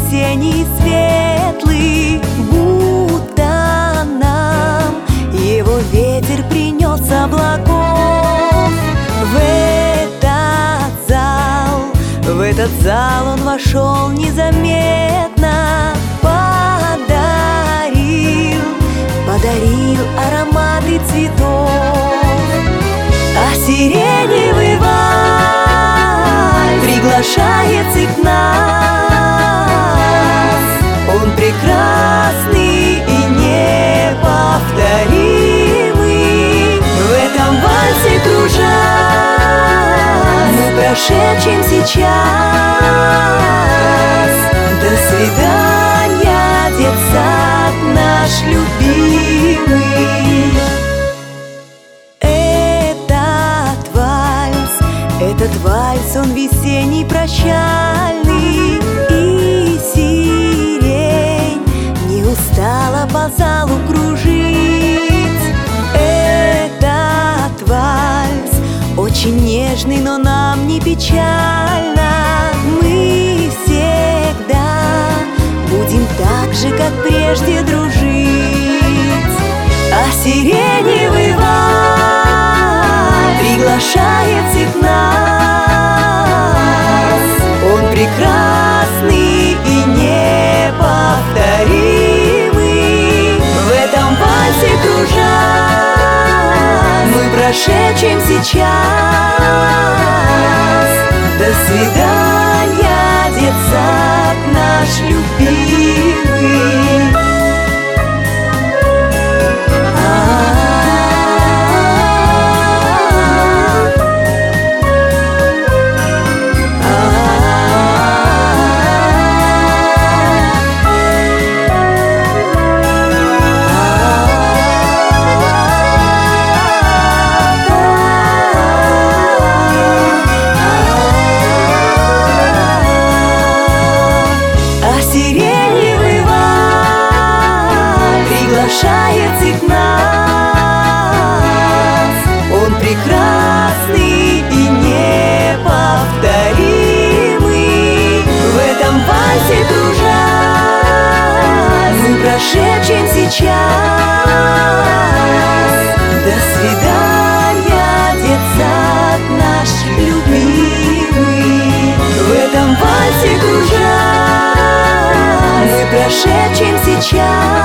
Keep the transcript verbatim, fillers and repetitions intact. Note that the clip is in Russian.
весенний светлый, будто нам его ветер принес с облаков. В этот зал, в этот зал он вошел незаметно, подарил, подарил ароматы цветов. А сиреневый вальс приглашает всех нас. Он прекрасный и неповторимый. В этом вальсе кружась мы прошепчем сейчас: до свидания, детсад наш любимый. Этот вальс, он весенний, прощальный, и сирень не устала по залу кружить. Этот вальс очень нежный, но нам не печально. Мы всегда будем так же, как прежде, дружить. А сиреневый вальс приглашает всех нас. Он прекрасный и неповторимый. В этом вальсе кружась мы прошепчем сейчас: до свидания, детсад наш любимый. Сиреневый вальс приглашает всех нас. Он прекрасный и неповторимый. В этом вальсе кружась мы прошепчем сейчас: до свидания, детсад наш любимый. В этом вальсе кружась мы прошепчем сейчас: